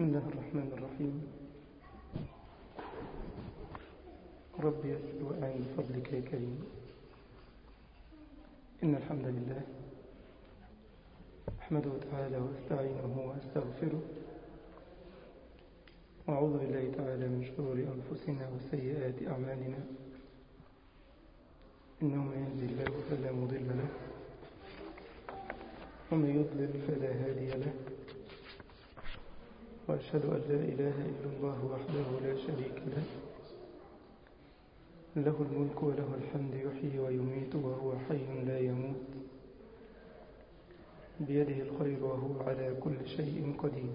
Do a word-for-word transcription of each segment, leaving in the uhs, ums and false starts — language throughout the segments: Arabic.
بسم الله الرحمن الرحيم. رب يسر وأعن بفضلك يا كريم. إن الحمد لله أحمده تعالى وأستعينه وأستغفره، وأعوذ بالله تعالى من شرور أنفسنا وسيئات أعمالنا. إنه من يهده الله فلا مضل له، ومن يضلل فلا هادي له، وأشهد أن لا إله إلا الله وحده لا شريك له، له الملك وله الحمد يحيي ويميت وهو حي لا يموت، بيده الخير وهو على كل شيء قدير.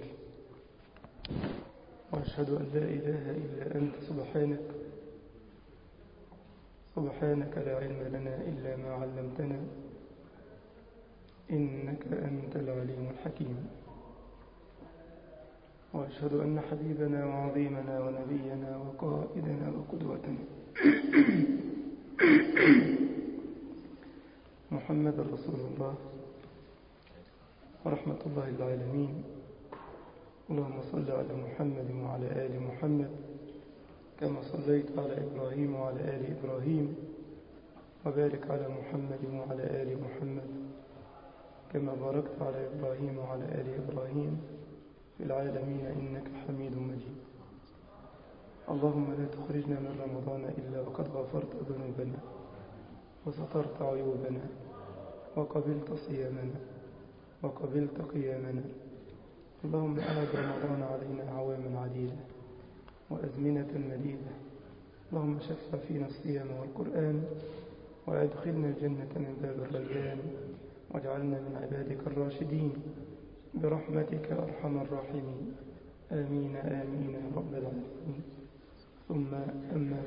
وأشهد أن لا إله إلا أنت سبحانك سبحانك لا علم لنا إلا ما علمتنا، إنك أنت العليم الحكيم. وأشهد أن حبيبنا وعظيمنا ونبينا وقائدنا وقدوتنا محمد رسول الله ورحمة الله العالمين. اللهم صل على محمد وعلى آل محمد كما صليت على إبراهيم وعلى آل إبراهيم، وبارك على محمد وعلى آل محمد كما باركت على إبراهيم وعلى آل إبراهيم في العالمين إنك حميد مجيد. اللهم لا تخرجنا من رمضان إلا وقد غفرت ذنوبنا وسترت عيوبنا وقبلت صيامنا وقبلت قيامنا. اللهم أعد رمضان علينا عواما عديدة وأزمنة مديدة. اللهم شفع فينا الصيام والقرآن، وأدخلنا الجنة من باب الريان، واجعلنا من عبادك الراشدين برحمتك أرحم الراحمين. آمين آمين يا رب العالمين. ثم أما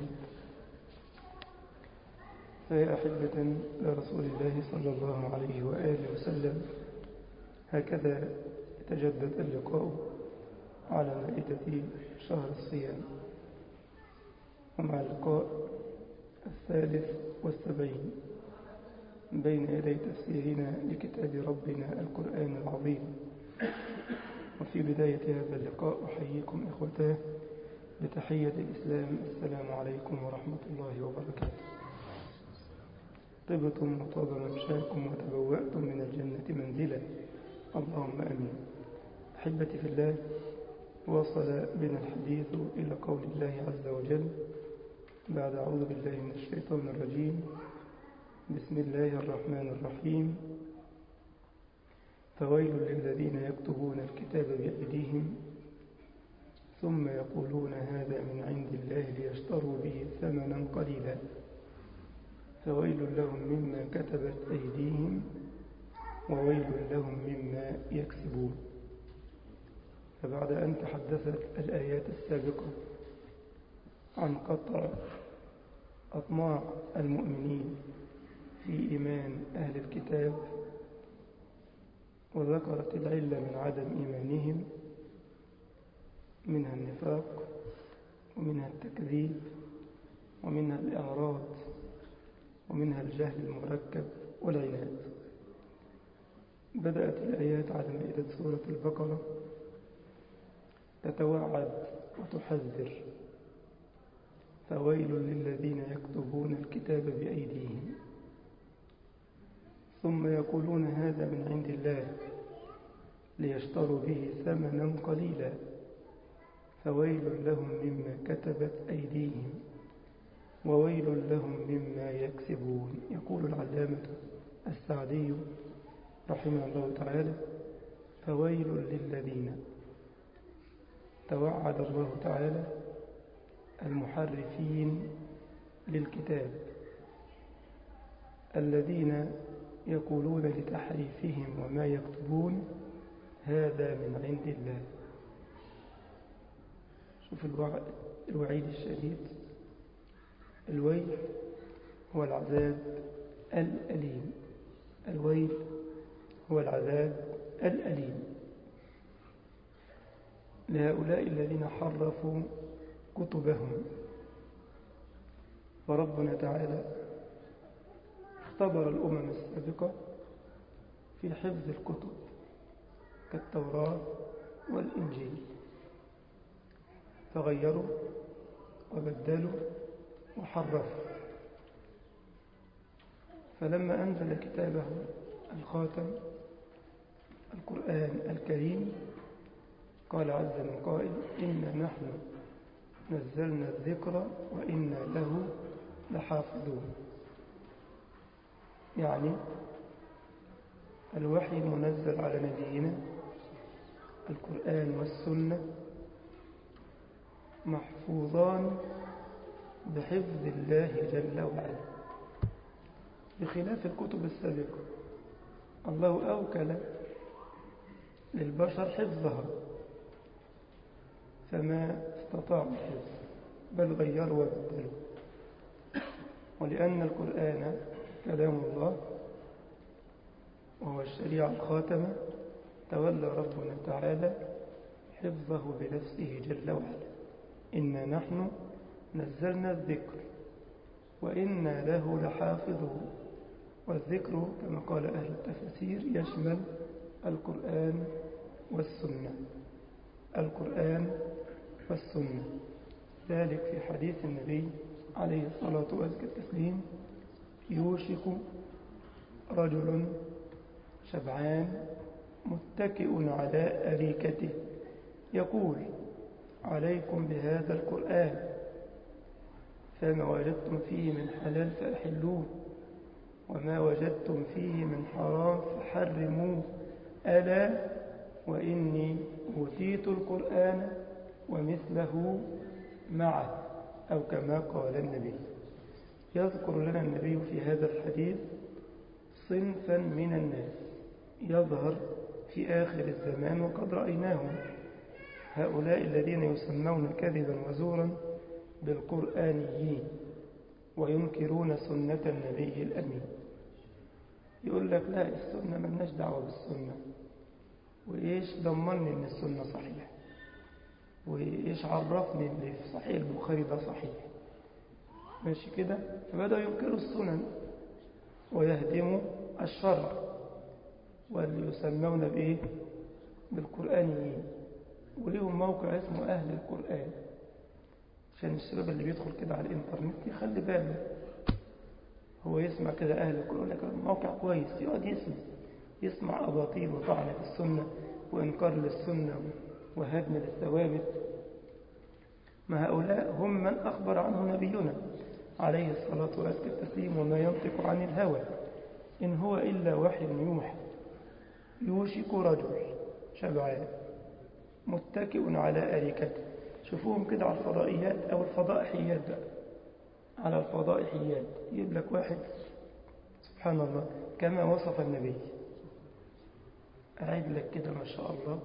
فيا أحبة لرسول الله صلى الله عليه وآله وسلم، هكذا يتجدد اللقاء على مائدة شهر الصيام، ومع اللقاء الثالث والسبعين بين يدي تفسيرنا لكتاب ربنا القرآن العظيم. وفي بداية هذا اللقاء أحييكم إخوتاه بتحية الإسلام: السلام عليكم ورحمة الله وبركاته. طبتم وطاب ممشاكم وتبوأتم من الجنة منزلا، اللهم أمين. أحبتي في الله، وصل بنا الحديث إلى قول الله عز وجل بعد أعوذ بالله من الشيطان الرجيم: بسم الله الرحمن الرحيم. فويل للذين يكتبون الكتاب بأيديهم ثم يقولون هذا من عند الله ليشتروا به ثمنا قليلا، فويل لهم مما كتبت أيديهم وويل لهم مما يكسبون. فبعد أن تحدثت الآيات السابقة عن قطع أطماع المؤمنين في إيمان أهل الكتاب، وذكرت العلة من عدم إيمانهم، منها النفاق ومنها التكذيب ومنها الإعراض ومنها الجهل المركب والعناد. بدأت الآيات على مائدة سورة البقرة تتوعد وتحذر: فويل للذين يكتبون الكتاب بأيديهم ثم يقولون هذا من عند الله ليشتروا به ثمنا قليلا، فويل لهم مما كتبت أيديهم وويل لهم مما يكسبون. يقول العلامة السعدي رحمه الله تعالى: فويل للذين توعد الله تعالى المحرفين للكتاب الذين يقولون لتحريفهم وما يكتبون هذا من عند الله. شوف الوعيد الشديد. الويل هو العذاب الأليم، الويل هو العذاب الأليم لهؤلاء الذين حرفوا كتبهم. وربنا تعالى اختبر الأمم السابقة في حفظ الكتب كالتوراة والإنجيل، فغيروا وبدلوا وحرفوا. فلما أنزل كتابه الخاتم القرآن الكريم قال عز من قائل إنا نحن نزلنا الذكر وإنا له لحافظون. يعني الوحي المنزل على نبينا القرآن والسنة محفوظان بحفظ الله جل وعلا، بخلاف الكتب السابقة الله أوكل للبشر حفظها فما استطاعوا الحفظ بل غيروا وبدلوا. ولأن القرآن كلام الله وهو الشريعة الخاتمة تولى ربنا تعالى حفظه بنفسه جل وعلا. إنا نحن نزلنا الذكر وإنا له لحافظون. والذكر كما قال أهل التفسير يشمل القرآن والسنة، القرآن والسنة. ذلك في حديث النبي عليه الصلاة والتسليم يوشك رجل شبعان متكئ على أريكته يقول عليكم بهذا القرآن فما وجدتم فيه من حلال فأحلوه وما وجدتم فيه من حرام فحرموه ألا وإني أوتيت القرآن ومثله معه أو كما قال النبي. يذكر لنا النبي في هذا الحديث صنفا من الناس يظهر في آخر الزمان وقد رأيناهم، هؤلاء الذين يسمون كذبا وزورا بالقرآنيين وينكرون سنة النبي الأمين. يقول لك لا السنة ملناش دعوة بالسنة، وإيش ضمني أن السنة صحيح، وإيش عرفني اللي في صحيح البخاري ده صحيح، ماشي كده. فبدأوا ينكروا السنن ويهدموا الشرع واللي يسمون بإيه بالقرآنيين، وليهم موقع اسمه أهل القرآن عشان الشباب اللي بيدخل كده على الإنترنت يخلي باله، هو يسمع كده أهل القرآن لك موقع كويس يقعد يسمع يسمع أباطيل وطعن في السنة وإنكار للسنة وهدم للثوابت. ما هؤلاء هم من أخبر عنه نبينا عليه الصلاة والتسليم وما ينطق عن الهوى إن هو إلا وحي يوحى. يوشك رجل شبعان متكئ على أريكته. شوفوهم كده على الفضائيات أو الفضائحيات بقى، على الفضائحيات يجيب لك واحد سبحان الله كما وصف النبي قاعد لك كده ما شاء الله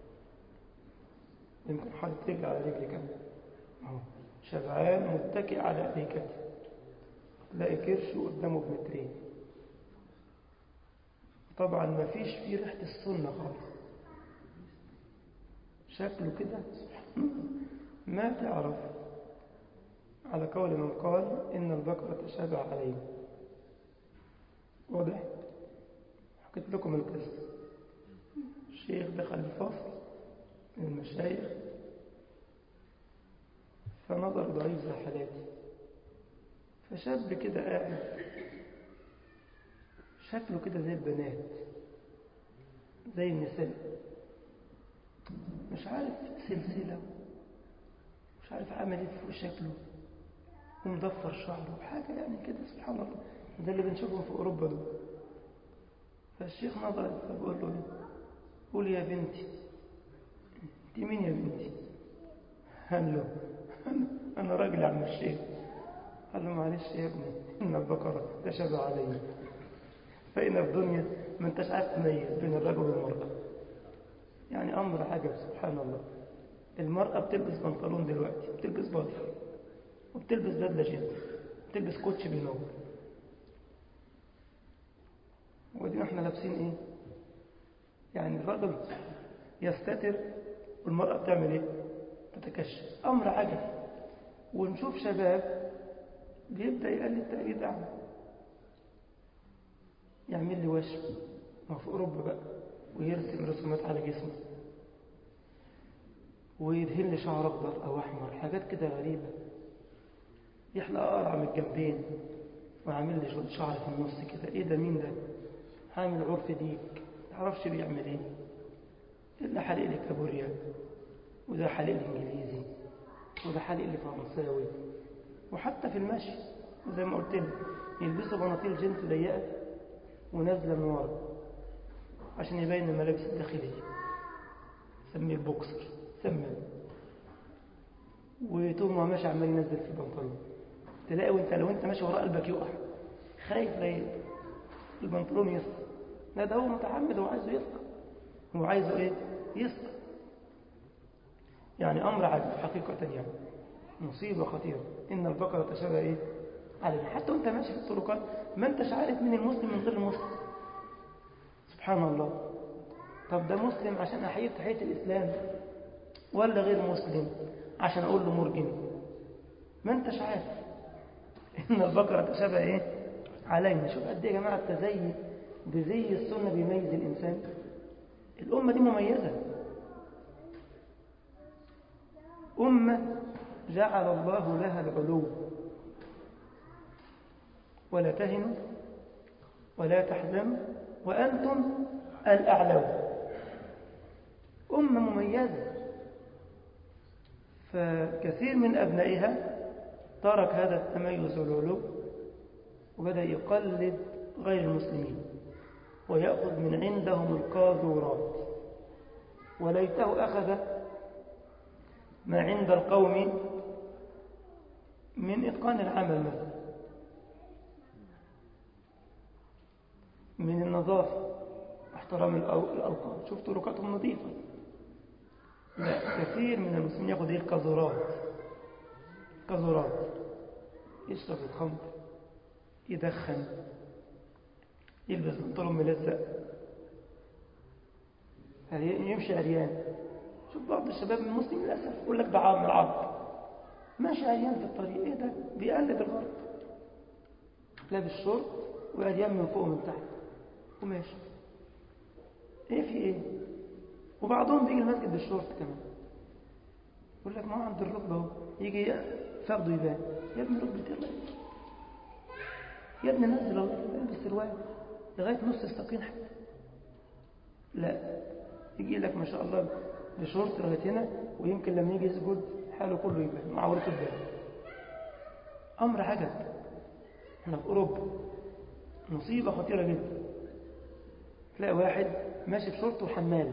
يمكن حاطط رجل على رجل كده شبعان متكئ على أريكته، تلاقي كرشه قدامه بمترين، طبعا ما فيش فيه ريحة السنة خالص، شكله كده سبحان الله ما تعرف، على قول من قال إن البقرة تشابه عليه. واضح؟ حكيت لكم القصة. الشيخ دخل الفصل من المشايخ فنظر ضعيف زي حالاتي، فشاب كده قاعد شكله كده زي البنات زي النساء، مش عارف سلسلة، مش عارف عمل ايه في شكله ومضفر شعره حاجة يعني كده سبحان الله، ده اللي بنشوفهم في أوروبا دول. فالشيخ نظر فبقول له ايه؟ قول يا بنتي انت مين يا بنتي؟ قال له أنا راجل عم الشيخ. قال له معلش يا ابني إن البقرة تشابه علي، فإن الدنيا ما انتش عارف تميز بين الرجل والمرأة، يعني أمر عجب سبحان الله. المرأة بتلبس بنطلون دلوقتي، بتلبس باطل وبتلبس بدلة جينز، بتلبس كوتش بالنور، ودينا احنا لابسين ايه؟ يعني الرجل يستتر والمرأة بتعمل ايه؟ تتكشف. أمر عجب. ونشوف شباب بيبدأ يقلد تقليد أعمى، يعمل لي وشم ما في أوروبا بقى ويرسم رسومات على جسمه ويدهن لي شعر أخضر أو أحمر، حاجات كده غريبة. يحلق أقرع من الجنبين وعامل لي شوية شعر في النص كده. إيه ده؟ مين ده؟ عامل عرف ديك، معرفش بيعمل إيه. إلا حلق لي كابوريا، وده حلق لي إنجليزي، وده حلق لي فرنساوي. وحتى في المشي زي ما قلت لك يلبسوا بناطيل جينز ضيقة ونازلة من ورا عشان يبين الملابس الداخلية، سميه البوكسر سميه. وطول ما ماشي عمال ينزل في البنطلون، تلاقي وانت لو انت ماشي ورا قلبك يقع، خايف لا البنطلون يسقط. لا، ده هو متعمد، هو عايزه يسقط، هو عايزه ايه؟ يسقط. يعني امر عجيب حقيقة، يعني مصيبة خطيرة. ان البقرة تشابه ايه علينا. حتى وانت ماشي في الطرقات ما انتش عارف من المسلم من غير المسلم، سبحان الله. طب ده مسلم عشان احييه تحية الاسلام، ولا غير مسلم عشان اقول له مرجم؟ ما انتش عارف. ان البقرة تشابه ايه علينا. شوف قد ايه يا جماعة التزيي بزي السنة بيميز الانسان. الامة دي مميزة، أمة جعل الله لها العلو. ولا تهنوا ولا تحزنوا وأنتم الأعلون. أمة مميزة. فكثير من أبنائها ترك هذا التميز والعلو وبدأ يقلد غير المسلمين ويأخذ من عندهم القاذورات. وليته أخذ ما عند القوم من إتقان العمل، مثلا من النظافة واحترام الأوقات. شوف طرقاتهم نظيفة. لا، كثير من المسلمين يأخذ ايه القاذورات. قاذورات، يشرب الخمر، يدخن، يلبس بنطلون ملزق، يمشي عريان. شوف بعض الشباب المسلم للأسف يقول لك ده عام العرب، ماشي عريان في الطريق. ايه ده؟ بيقلد الغرب، لابس شورت وعريان من فوق ومن تحت وماشي. ايه في ايه؟ وبعضهم بيجي المسجد بالشورت كمان، يقول لك ما هو عند الركبه اهو، يجي فخده يبان. يا ابني ركبتي الله، يا ابني نزل الله، البس سروال لغايه نص الساقين حتى. لا، يجي لك ما شاء الله بشورت لغايه هنا، ويمكن لما يجي يسجد حاله كله يبان، معورته تبان. امر عجب. احنا في اوروبا مصيبه خطيره جدا. تلاقي واحد ماشي بشورت وحمال،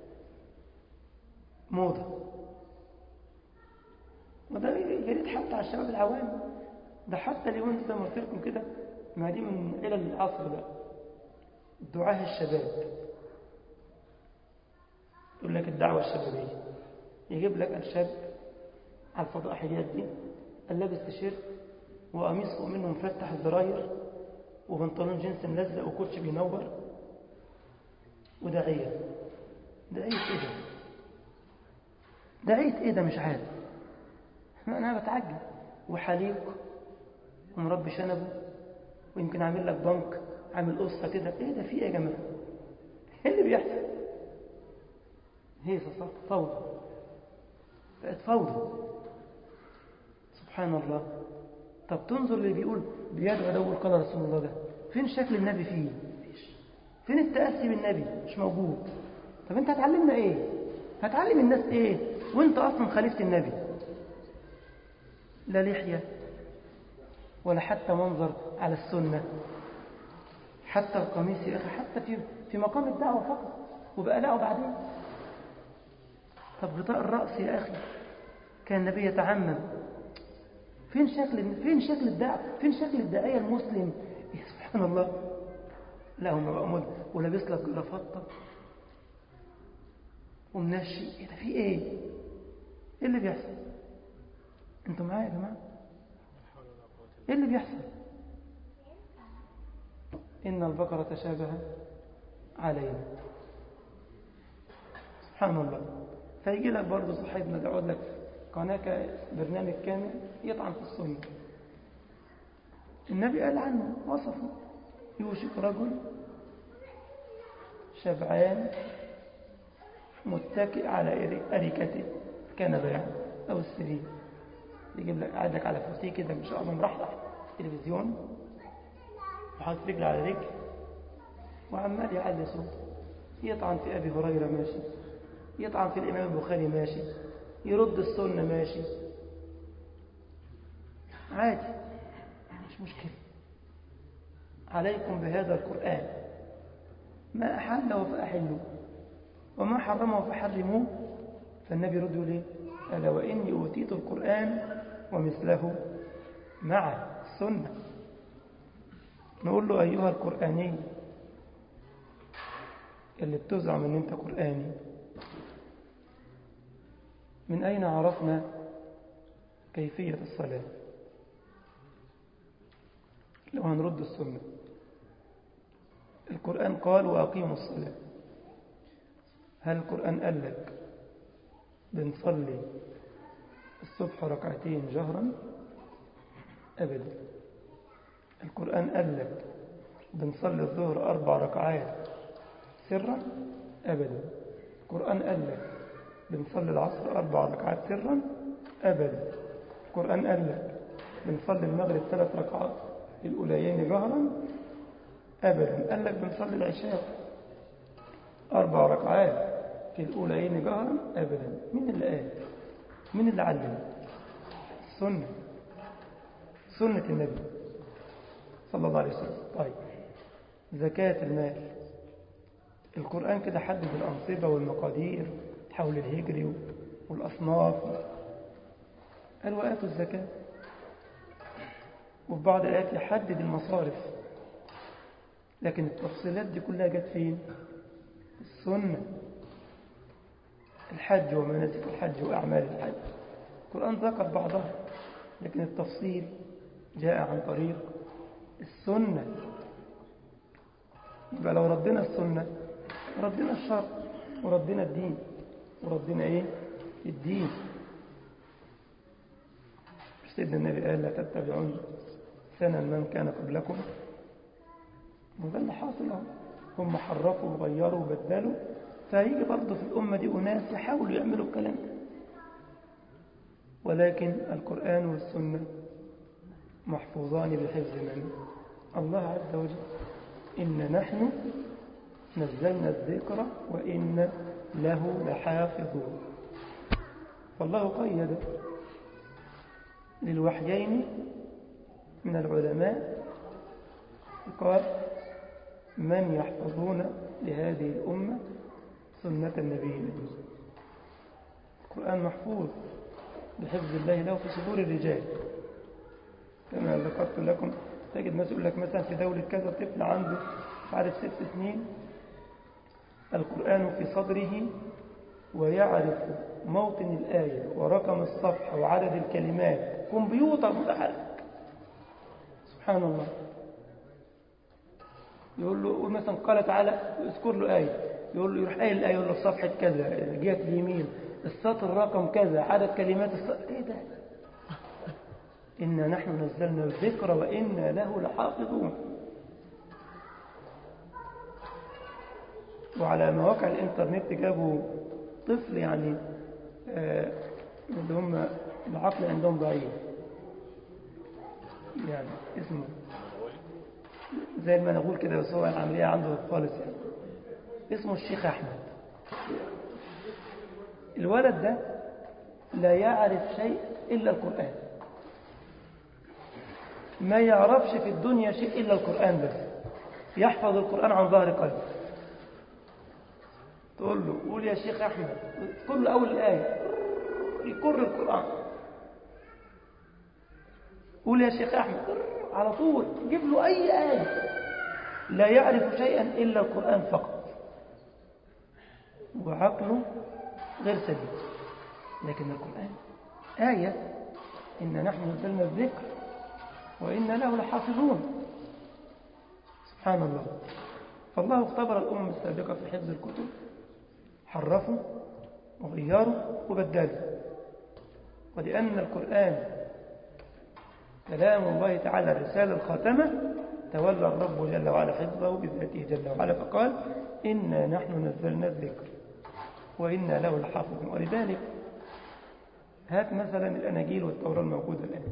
موضه. وده يا ريت حتى على الشباب العوام، ده حتى اليومين زي ما قلت لكم كده، ما دي من علل العصر بقى. دعاه الشباب، يقول لك الدعوه الشبابيه، يجيب لك الشاب على الفضائحيات دي لابس تيشيرت وقميص فوق منه مفتح الزراير وبنطلون جينز ملزق وكوتش بينور، وداعيه. داعيه ايه ده؟ داعيه ايه ده؟ مش عارف. انا بتعجب. وحليق ومربي شنبه، ويمكن عامل لك بنك، عامل قصه كده. ايه ده؟ في ايه يا جماعه؟ ايه اللي بيحصل؟ هي صح فوضى، بقت فوضى، سبحان الله. طب تنظر اللي بيقول بيدعو دور قال رسول الله، ده فين شكل النبي فيه؟ فين التأسي بالنبي؟ مش موجود. طب انت هتعلمنا ايه؟ هتعلم الناس ايه وانت اصلا خليفة النبي؟ لا لحية ولا حتى منظر على السنة، حتى القميص يا اخي حتى في في مقام الدعوة فقط، وبقى لا بعدين. طب غطاء الرأس يا اخي كان النبي يتعمم. فين شكل فين شكل الدعوة؟ فين شكل الداعية المسلم؟ يا سبحان الله. لا هم بقى ولابس لك جرافطة ومنشي. ايه ده؟ في ايه؟ ايه اللي بيحصل؟ انتوا معايا يا جماعه؟ ايه اللي بيحصل؟ ان البقره تشابه علينا، سبحان الله. فيجي لك برضه صاحبنا يقعد لك قناه برنامج كامل يطعن في السنه. النبي قال عنه وصفه: يوشك رجل شبعان متكئ على أريكته، الكنبة يعني أو السرير، يجيب لك قاعد لك على كرسي كده ما شاء الله مرحرح تلفزيون وحاطط رجل على رجل وعمال يعلي صوته، يطعن في أبي هريرة ماشي، يطعن في الإمام البخاري ماشي، يرد السنة ماشي، عادي مش مشكلة. عليكم بهذا القرآن، ما أحله فأحلوه وما حرمه فحرموه. فالنبي يرد ليه؟ ألا وإني أوتيت القرآن ومثله مع السنة. نقول له أيها القرآني اللي بتزعم أن أنت قرآني، من أين عرفنا كيفية الصلاة؟ لو هنرد السنة، القرآن قال وأقيموا الصلاة. هل القرآن قال لك بنصلي الصبح ركعتين جهرا؟ أبدا. القرآن قال لك بنصلي الظهر أربع ركعات سرا؟ أبدا. القرآن قال لك بنصلي العصر أربع ركعات سرا؟ أبدا. القرآن قال لك بنصلي المغرب ثلاث ركعات الأوليين جهرا؟ أبدا. قال لك بنصلي العشاء أربع ركعات في الأوليين جهرا؟ أبدا. مين اللي قال؟ مين اللي علم؟ السنة، سنة النبي صلى الله عليه وسلم. طيب زكاة المال، القرآن كده حدد الأنصبة والمقادير حول الهجري والأصناف، قال وآتوا الزكاة، وفي بعض الآيات يحدد المصارف، لكن التفصيلات دي كلها جت فين؟ السنة. الحج ومناسك الحج وأعمال الحج، القرآن ذكر بعضها، لكن التفصيل جاء عن طريق السنة. يبقى لو ردنا السنة ردنا الشرع وردنا الدين وردنا ايه؟ الدين. مش سيدنا النبي قال لا تتبعون سنن من كان قبلكم؟ وده اللي حاصل اهو، هم حرفوا وغيروا وبدلوا، فهيجي برضه في الأمة دي أناس يحاولوا يعملوا الكلام ده، ولكن القرآن والسنة محفوظان بحفظ من؟ الله عز وجل. إن نحن نزلنا الذكر وإن له لحافظون. فالله قيد للوحيين من العلماء قال من يحفظون لهذه الأمة سنة النبي الأمي. القرآن محفوظ بحفظ الله له في صدور الرجال، كما ذكرت لكم. تجد ناس يقول لك مثلا في دولة كذا طفل عنده عارف ست سنين القرآن في صدره ويعرف موطن الآية ورقم الصفحة وعدد الكلمات، كمبيوتر متحرك، سبحان الله. يقول له مثلا قال تعالى اذكر له آية، يقول له يروح قايل الآية، يقول له صفحة كذا جهة اليمين السطر رقم كذا عدد كلمات السطر. ايه ده؟ إنا نحن نزلنا الذكر وإنا له لحافظون. وعلى مواقع الإنترنت جابوا طفل يعني آه اللي هم العقل عندهم ضعيف، يعني اسمه زي المنغول كده، بس هو العملية عنده خالص يعني، اسمه الشيخ أحمد. الولد ده لا يعرف شيء إلا القرآن، ما يعرفش في الدنيا شيء إلا القرآن بس، يحفظ القرآن عن ظهر قلب. تقول له قول يا شيخ أحمد، كل أول الآية يكر القرآن، قول يا شيخ أحمد على طول، جيب له أي آية، لا يعرف شيئا إلا القرآن فقط، وعقله غير سليم. لكن القرآن آية، إن نحن نزلنا الذكر وإنا له لحافظون، سبحان الله. فالله اختبر الأمم السابقة في حفظ الكتب، حرفوا وغيروا وبدلوا. ولأن القرآن كلام الله تعالى الرسالة الخاتمة، تولى الرب جل وعلا حفظه بذاته جل وعلا، فقال إنا نحن نزلنا الذكر وإنا له لحافظون. ولذلك هات مثلا الأناجيل والتوراة الموجودة الآن،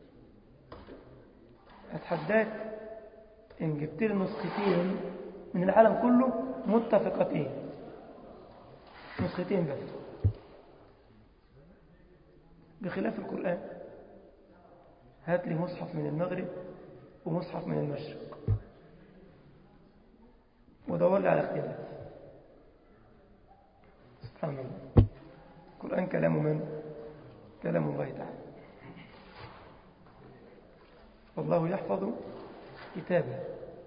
أتحداك إن جبت لي نسختين من العالم كله متفقتين، نسختين بس، بخلاف القرآن. هات لي مصحف من المغرب ومصحف من المشرق ودور لي على اختلاف. سبحان الله. القرآن كلام من؟ كلام الله تعالى. والله يحفظ كتابه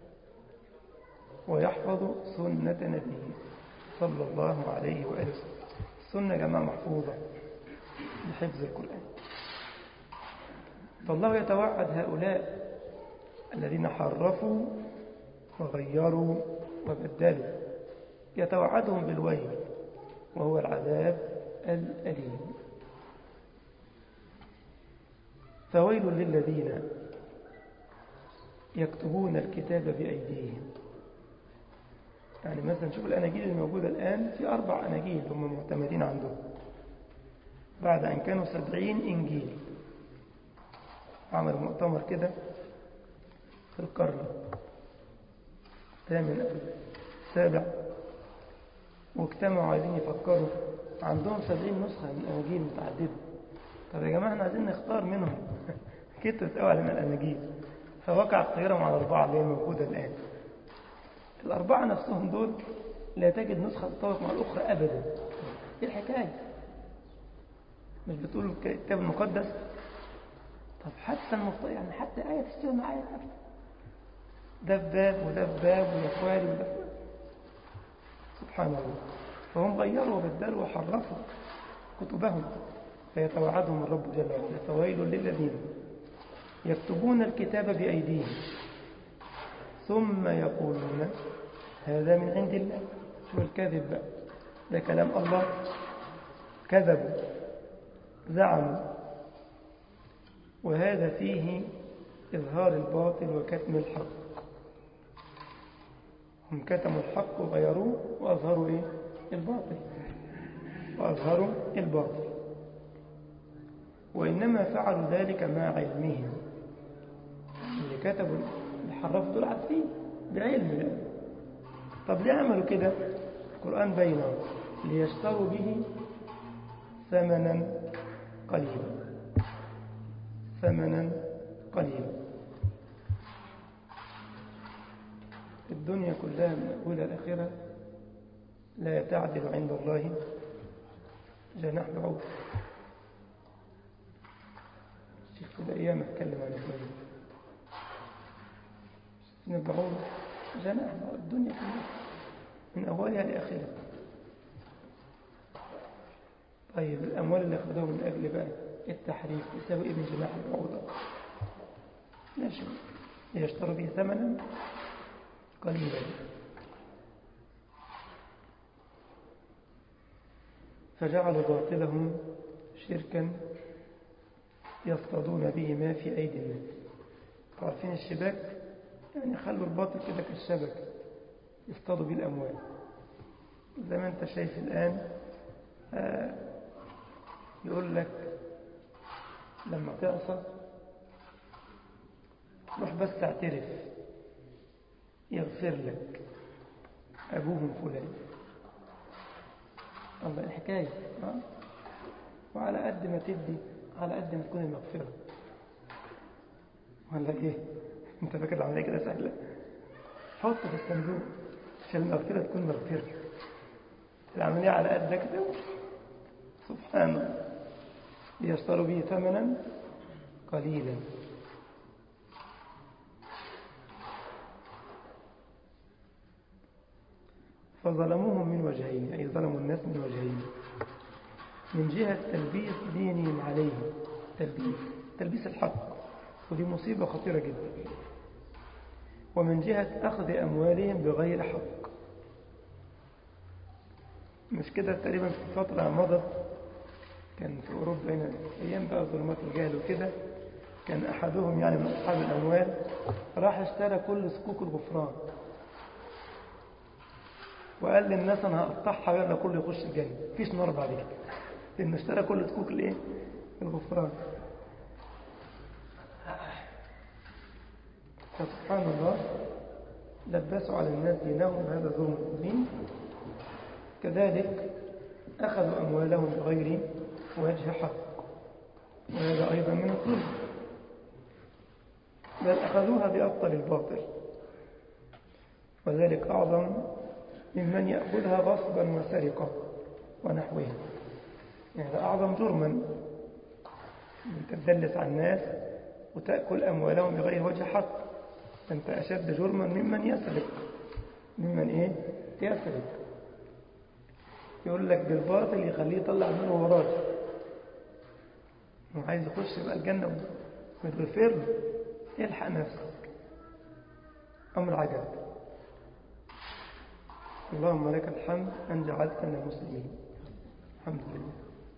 ويحفظ سنة نبيه صلى الله عليه وآله وسلم. السنة جماعة محفوظة لحفظ القرآن. فالله يتوعد هؤلاء الذين حرفوا وغيروا وبدلوا، يتوعدهم بالويل وهو العذاب الأليم. فويل للذين يكتبون الكتاب بأيديهم. يعني مثلا شوف الأناجيل الموجودة الآن، في أربع أناجيل هم معتمدين عندهم بعد أن كانوا سبعين إنجيل. عمل مؤتمر كده في القرن الثامن أو السابع، واجتمعوا عايزين يفكروا، عندهم سبعين نسخة من الأناجيل متعددة. طب يا جماعة احنا عايزين نختار منهم كترة قوي علينا الأناجيل، فوقع اختيارهم على أربعة اللي هي موجودة الآن. الأربعة نفسهم دول لا تجد نسخة تتطابق مع الأخرى أبدا. إيه الحكاية؟ مش بتقول الكتاب المقدس؟ طب حتى المفت... يعني حتى آية تشتغل مع آية أبدا، ده في باب وده في باب ويقوالي وده في باب. سبحان الله. فهم غيروا وبدلوا وحرفوا كتبهم، فيتوعدهم الرب جل وعلا. فويل للذين يكتبون الكتاب بأيديهم ثم يقولون هذا من عند الله. شو الكذب بقى؟ ده كلام الله. كذبوا، زعموا، وهذا فيه إظهار الباطل وكتم الحق. هم كتموا الحق وغيروه وأظهروا إيه؟ الباطل، وأظهروا الباطل. وإنما فعلوا ذلك مع علمهم. اللي كتبوا اللي حرفوا دول عارفين بعلم الله. طب ليه عملوا كده؟ القرآن بينه ليشتروا به ثمنا قليلا، ثمنا قليلا. الدنيا كلها من أولى الآخرة لا تعدل عند الله جناح بعوض. الشيخ في الأيام أتكلم عن الدنيا، إن بعوض جناح بعوض. الدنيا كلها من أولها لآخرها. طيب الأموال اللي أخذوها من أجل بقى التحريف يساوي إيه من جناح البعوضة؟ لا شيء. ليشتروا به ثمنا قليلا. فجعلوا باطلهم شركا يصطادون به ما في أيدي الناس. عارفين الشباك؟ يعني خلوا الباطل كده كالشبك يصطادوا به الأموال. زي ما أنت شايف الآن آه يقول لك لما تعصى روح بس تعترف يغفر لك أبوهم فلان. الله الحكاية. آه؟ وعلى قد ما تدي على قد ما تكون المغفرة. ولا إيه؟ أنت فاكر العملية كده سهلة؟ حط في الصندوق عشان المغفرة تكون مغفرة. العملية على قد كده. سبحان الله. ليشتروا به ثمنا قليلا. فظلموهم من وجهين، أي ظلموا الناس من وجهين. من جهة تلبيس دينهم عليهم، تلبيس تلبيس الحق، ودي مصيبة خطيرة جدا. ومن جهة أخذ أموالهم بغير حق. مش كده تقريبا في فترة مضت كان في أوروبا هنا أيام بقى ظلمات الجهل وكده، كان أحدهم يعني من أصحاب الأموال راح اشترى كل صكوك الغفران وقال للناس أنا هقطعها يلا كله يخش الجنة، مفيش نار بعد كده، لأنه اشترى كل صكوك الإيه؟ الغفران. فسبحان الله لبسوا على الناس دينهم بهذا الظلم العظيم. كذلك أخذوا أموالهم بغير وجه حق، وهذا أيضا من الظلم، بل أخذوها بأبطل الباطل، وذلك أعظم ممن يأخذها غصبا وسرقة ونحوها. يعني أعظم جرما أن تدلس على الناس وتأكل أموالهم بغير وجه حق، أنت أشد جرما ممن يسرق. ممن إيه؟ يسرق. يقول لك بالباطل يخليه يطلع منه وراجع، وعايز يخش بقى الجنة ويتغفر له. يلحق نفسك، أمر عجب. اللهم لك الحمد أن جعلتنا مسلمين، الحمد لله.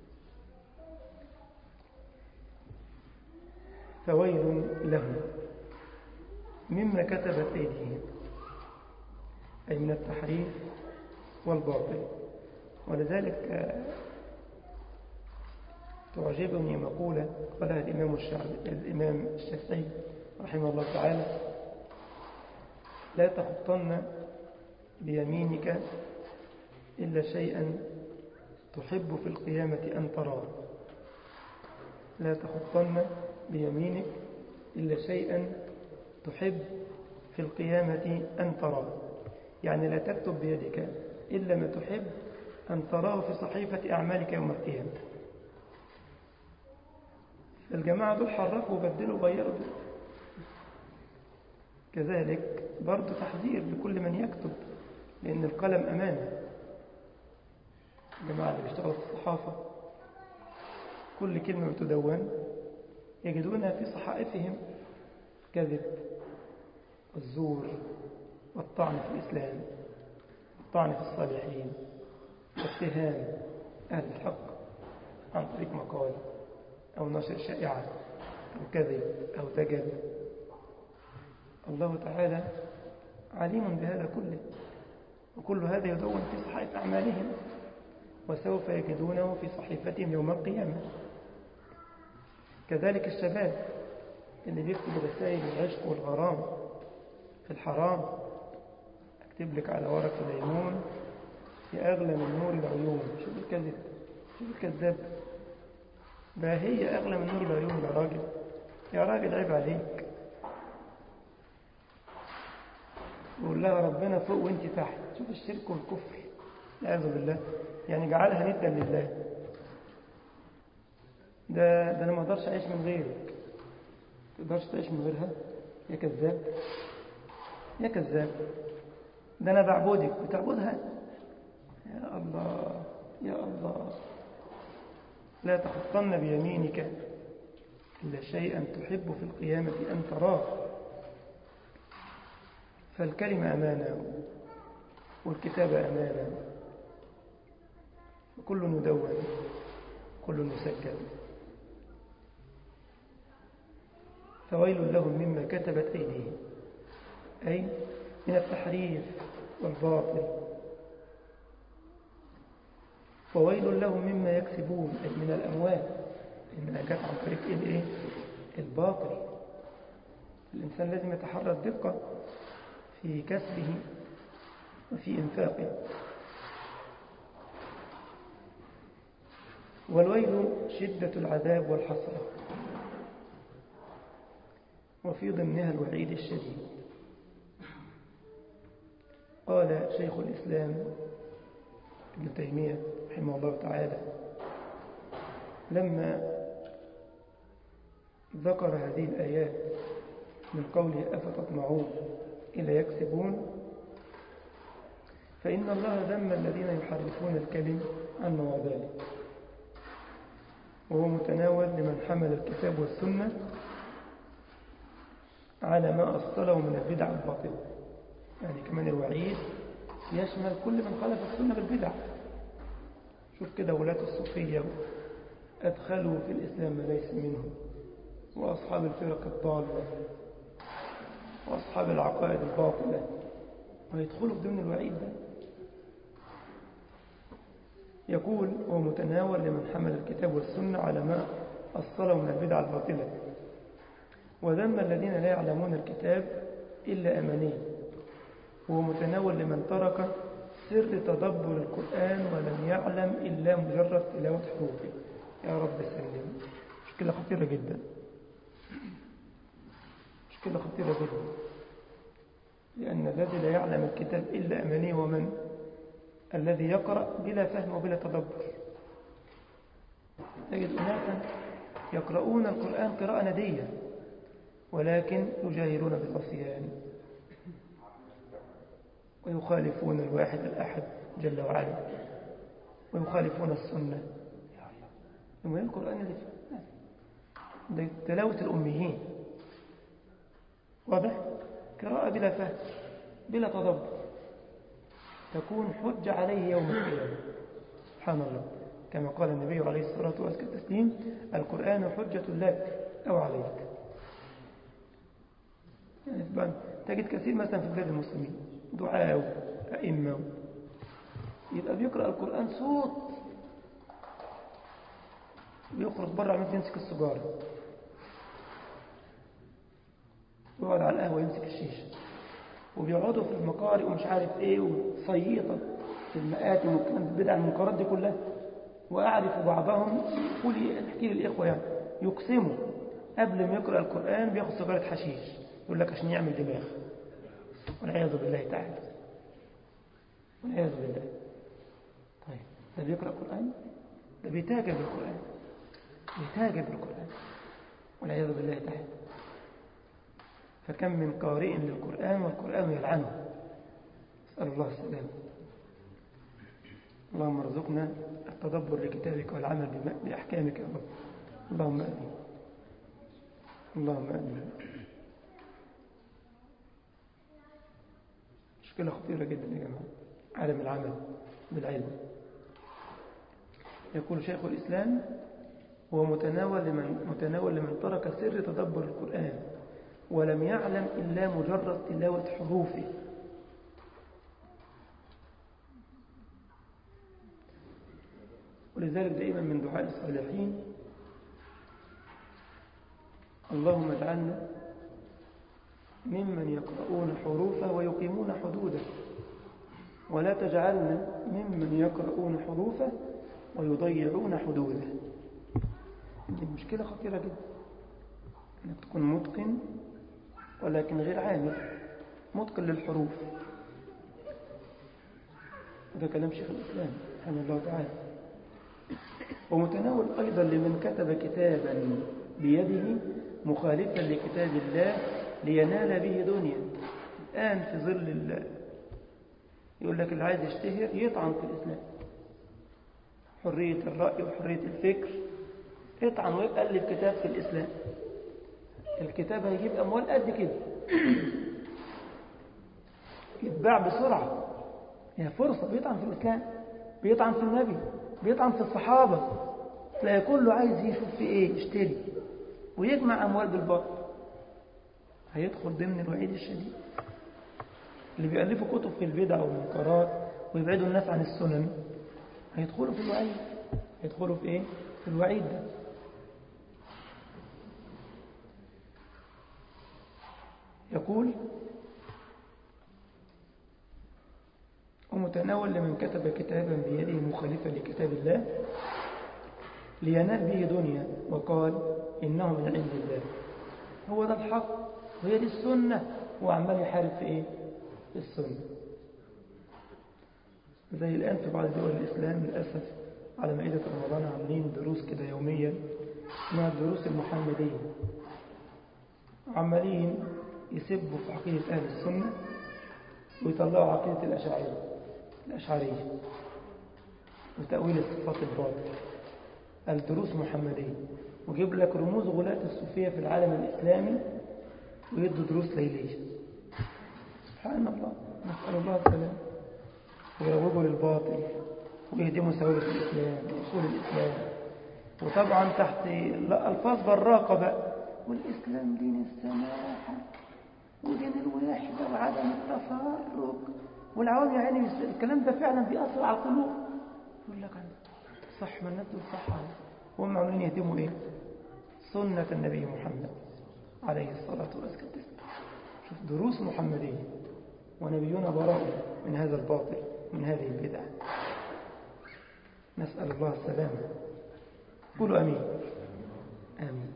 فويل لهم مما كتبت أيديهم، أي من التحريف والباطل. ولذلك تعجبني مقولة قالها الإمام الشافعي الإمام الشافعي رحمه الله تعالى: لا تخطن بيمينك إلا شيئا تحب في القيامة أن تراه. لا تخطن بيمينك إلا شيئا تحب في القيامة أن تراه، يعني لا تكتب بيدك إلا ما تحب أن تراه في صحيفة أعمالك يوم القيامة. الجماعة دول حرفوا وبدلوا وغيروا. كذلك برضو تحذير لكل من يكتب، لأن القلم أمانة. الجماعة اللي بيشتغلوا في الصحافة كل كلمة بتدون يجدونها في صحائفهم كذب والزور والطعن في الإسلام، والطعن في الصالحين، واتهام أهل الحق عن طريق مقال أو نشر شائعة أو كذب أو دجل. الله تعالى عليم بهذا كله، وكل هذا يدون في صحائف أعمالهم، وسوف يجدونه في صحيفتهم يوم القيامة. كذلك الشباب اللي بيكتب رسائل العشق والغرام في الحرام: اكتب لك على ورق الليمون يا أغلى من نور العيون. شوف الكذب، شوف الكذاب. ما هي أغلى من نور العيون يا راجل؟ يا راجل عيب عليك. يقول لها ربنا فوق وانت تحت. شوف الشرك والكفر والعياذ بالله، يعني جعلها ندا لله. ده, ده أنا ما أقدرش أعيش من غيرك، ما تقدرش تعيش من غيرها. يا كذاب يا كذاب. ده أنا بعبدك بتعبدها. يا الله يا الله. لا تخطن بيمينك إلا شيئا تحب في القيامة أن تراه. فالكلمة أمانة والكتابة أمانة، وكل ندون كل نسجل. فويل لهم مما كتبت أيديهم، أي من التحريف والباطل. وويل لهم مما يكسبون، أي من الأموال، إنها جاءت عن طريق إيه؟ الباطل. الإنسان لازم يتحرى الدقة في كسبه وفي إنفاقه. والويل شدة العذاب والحسرة، وفي ضمنها الوعيد الشديد. قال شيخ الإسلام ابن تيمية رحمه الله تعالى لما ذكر هذه الآيات من قوله أفتطمعون إلا يكسبون، فإن الله ذم الذين يحرفون الكلم عن مواضعه، وهو متناول لمن حمل الكتاب والسنة على ما أصله من البدع الباطلة. يعني كمان الوعيد يشمل كل من خالف السنة بالبدع. شوف كده ولاة الصوفية أدخلوا في الإسلام ما ليس منه، وأصحاب الفرق الضالة وأصحاب العقائد الباطلة، ويدخلوا ضمن الوعيد ده. يقول: ومتناول لمن حمل الكتاب والسنة على ما أصله من البدع الباطلة، وذم الذين لا يعلمون الكتاب إلا أماني، وهو متناول لمن ترك سر تدبر القرآن ولم يعلم إلا مجرد تلاوة حروفه. يا رب سلم. مشكلة خطيرة جدا، مشكلة خطيرة جدا، لأن الذي لا يعلم الكتاب إلا أماني ومن الذي يقرأ بلا فهم وبلا تدبر. تجد أناسا يقرؤون القرآن قراءة ندية ولكن يجاهرون بالعصيان ويخالفون الواحد الأحد جل وعلا ويخالفون السنة. المهم القرآن اللي فيه تلاوة الأميين واضح، قراءة بلا فهم بلا تدبر تكون حجة عليه يوم القيامة. سبحان الله، كما قال النبي عليه الصلاة والتسليم: القرآن حجة لك أو عليك. يعني تجد كثير مثلا في بلاد المسلمين دعاء أئمة يبقى بيقرأ القرآن صوت ويخرج بره عمال يمسك السجارة ويقعد على القهوة يمسك الشيشة، وبيقعدوا في المقارئ ومش عارف ايه وصيطة في المآت والبدع المنكرات دي كلها. وأعرف بعضهم يقول احكي للإخوة يعني يقسموا قبل ما يقرأ القرآن بياخد سجارة حشيش، يقول لك عشان يعمل دماغ، والعياذ بالله تعالى، والعياذ بالله. طيب ده بيقرأ القرآن؟ ده بيتاجر بالقرآن، بيتاجر بالقرآن، والعياذ بالله تعالى. فكم من قارئ للقرآن والقرآن يلعنه، أسأل الله السلامة. اللهم ارزقنا التدبر لكتابك والعمل بأحكامك يا رب. اللهم آمين، اللهم آمين. مشكلة خطيرة جدا يا جماعة، عدم العمل بالعلم. يقول شيخ الإسلام: هو متناول لمن, متناول لمن ترك سر تدبر القرآن ولم يعلم إلا مجرد تلاوة حروفه. ولذلك دائما من دعاء الصالحين: اللهم اجعلنا ممن يقرؤون حروفه ويقيمون حدوده، ولا تجعلنا ممن يقرؤون حروفه ويضيعون حدوده. دي مشكلة خطيرة جدا، انك تكون متقن ولكن غير عامل، متقن للحروف. هذا كلام شيخ الإسلام رحمه الله تعالى. ومتناول أيضا لمن كتب كتابا بيده مخالفا لكتاب الله لينال به دنيا. الآن في ظل الله يقول لك اللي عايز يشتهر يطعن في الإسلام، حرية الرأي وحرية الفكر، يطعن ويألف كتاب في الإسلام. الكتاب هيجيب أموال قد كده، يتباع بسرعة، هي فرصة. بيطعن في الإسلام، بيطعن في النبي، بيطعن في الصحابة، تلاقي كله عايز يشوف في إيه يشتري ويجمع أموال بالباطل. هيدخل ضمن الوعيد الشديد. اللي بيألفوا كتب في البدع والمنكرات ويبعدوا الناس عن السنن هيدخلوا في الوعيد. هيدخلوا في إيه؟ في الوعيد ده. يقول: ومتناول لمن كتب كتابا بيده مخالفا لكتاب الله لينال به دنيا وقال إنه من عند الله. هو ده الحق وهي دي السنة، وعمال يحارب في إيه؟ في السنة. زي الآن في بعض دول الإسلام للأسف على مائدة رمضان عاملين دروس كده يوميا اسمها الدروس المحمدية، عمالين يسبوا في عقيدة أهل السنة ويطلعوا عقيدة الأشاعرة الأشعرية وتأويل الصفات الباطل. الدروس محمدية، وجيب لك رموز غلاة الصوفية في العالم الإسلامي ويدوا دروس ليلية. سبحان الله، نسأل الله السلام. ويروجوا للباطل ويهدموا ثوابت الإسلام وأصول الإسلام، وطبعا تحت ألفاظ براقة بقى: والإسلام دين السماحة ودين الوحدة وعدم التفرق. والعوام يعني الكلام ده فعلا بيأثر على القلوب. يقول لك صح، ما الناس دول صح، وهم عاملين يهدموا ايه؟ سنة النبي محمد عليه الصلاة والسلام. شوف دروس محمدية، ونبينا براء من هذا الباطل من هذه البدع. نسأل الله السلامة. قولوا أمين. آمين.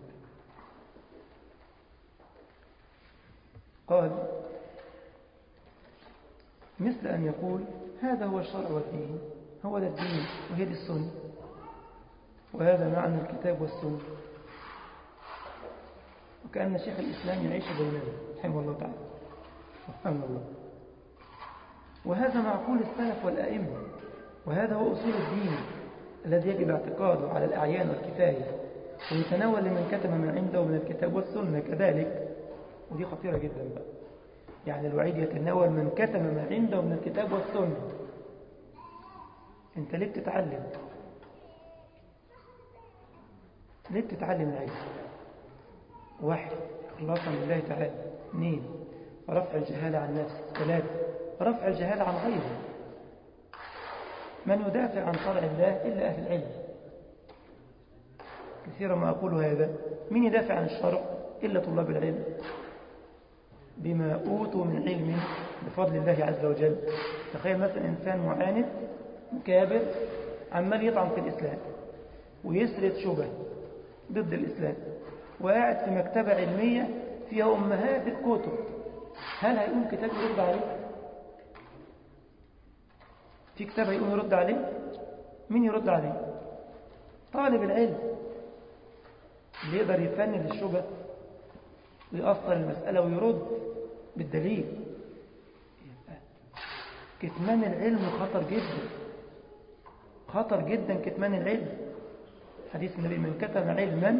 قال مثل أن يقول هذا هو الشرع والدين، هو ده الدين وهي دي السنة، وهذا معنى الكتاب والسنة. وكأن شيخ الإسلام يعيش بيننا رحمه الله تعالى. سبحان الله. وهذا معقول السلف والأئمة، وهذا هو أصول الدين الذي يجب اعتقاده على الأعيان والكفاية، ويتناول لمن كتب ما عنده من الكتاب والسنة كذلك. ودي خطيرة جدا بقى، يعني الوعيد يتناول من كتب ما عنده من الكتاب والسنة. انت ليه بتتعلم؟ ليه بتتعلم العلم؟ واحد، إخلاصا لله تعالى. اثنين، رفع الجهالة عن نفسه. ثلاثة، رفع الجهالة عن غيره. من يدافع عن شرع الله إلا أهل العلم. كثيرا ما أقول هذا، من يدافع عن الشرع إلا طلاب العلم بما أوتوا من علم بفضل الله عز وجل. تخيل مثلا إنسان معاند مكابر عمال يطعن في الإسلام ويسرد شبه ضد الإسلام، وقاعد في مكتبة علمية فيها أمهات الكتب، هل هيقوم كتاب يرد عليه؟ في كتاب هيقوم يرد عليه؟ مين يرد عليه؟ طالب العلم اللي يقدر يفند الشبه ويأصل المسألة ويرد بالدليل. كتمان العلم خطر جدا، خطر جدا كتمان العلم. حديث النبي من كتم علما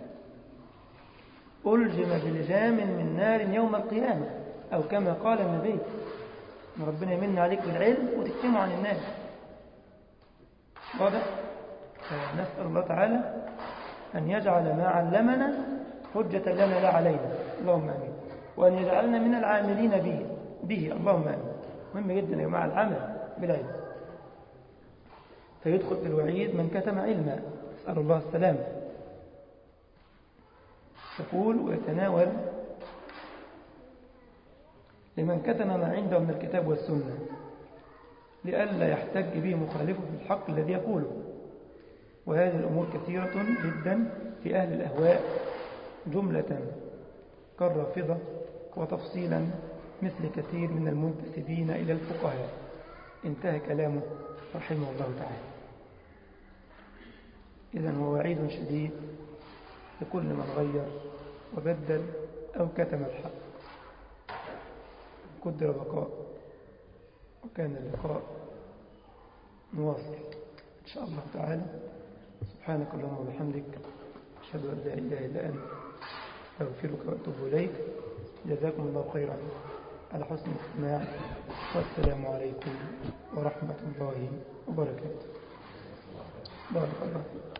ألجم بلجام من نار يوم القيامة، أو كما قال النبي ان ربنا يمن عليك بالعلم وتكتمه عن الناس. واضح؟ فنسأل الله تعالى أن يجعل ما علمنا حجة لنا لا علينا، اللهم آمين، وأن يجعلنا من العاملين به به اللهم آمين. مهم جدا يا جماعة العمل بالعلم. فيدخل في الوعيد من كتم علما، نسأل الله السلامة. تقول ويتناول لمن كتم ما عنده من الكتاب والسنة لئلا يحتج به مخالفه في الحق الذي يقوله. وهذه الأمور كثيرة جدا في أهل الأهواء جملة كالرافضة، وتفصيلا مثل كثير من المنتسبين إلى الفقهاء. انتهى كلامه رحمه الله تعالى. إذن هو وعيد شديد لكل من غير وبدل أو كتم الحق. قدر بقاء وكان اللقاء نواصل إن شاء الله تعالى. سبحانك اللهم وبحمدك، أشهد أن لا إله إلا أنت، أستغفرك وأتوب إليك. جزاكم الله خيرا على حسن الاستماع، والسلام عليكم ورحمة الله وبركاته. بارك الله فيك.